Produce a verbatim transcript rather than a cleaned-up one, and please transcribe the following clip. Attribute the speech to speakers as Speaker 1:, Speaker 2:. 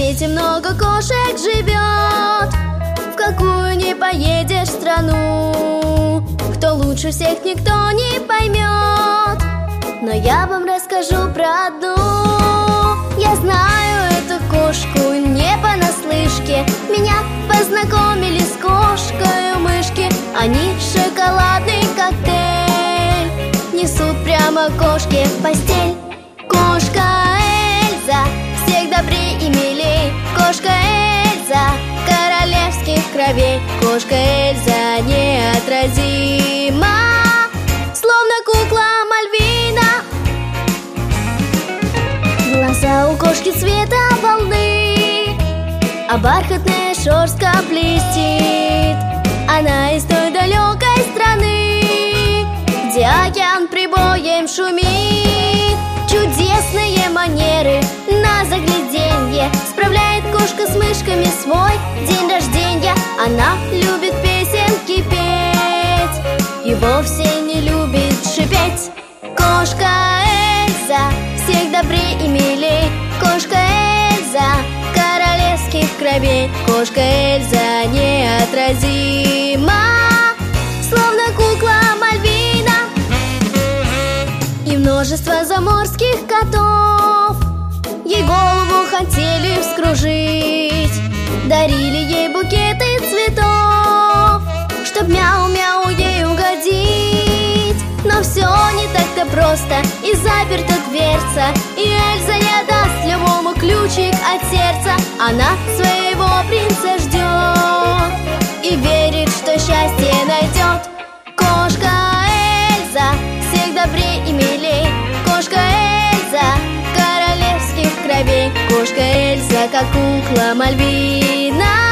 Speaker 1: свете много кошек живет, в какую не поедешь страну. Кто лучше всех, никто не поймет, но я вам расскажу про одну. Я знаю эту кошку не понаслышке, меня познакомили с кошкой-мышки. Они шоколадный коктейль несут прямо кошке в постель. Кошка Эльза всех добрей и милей, кошка Эльза королевских кровей. Кошка Эльза неотразима, словно кукла Мальвина. Глаза у кошки цвета волны, а бархатная шерстка блестит. Она из той далекой страны, где океан прибоем шумит. Чудесные манеры на загляденье справляет кошка с мышками свой день рождения. Она любит песенки петь и вовсе не любит шипеть. Кошка Эльза всех добрей и милей, кошка Эльза королевских кровей. Кошка Эльза неотразима, словно кукла Мальвина. И множество заморских котов ей голову хотели вскружить, дарили ей букеты цветов, чтоб мяу-мяу ей угодить. Но все не так-то просто, и заперта дверца, и Эльза не отдаст любому ключик от сердца. Она своего принца ждет и верит, что счастье найдет. Кошка Эльза всех добрей и милей, кошка Эльза королевских кровей. Кошка Эльза, как кукла Мальвина.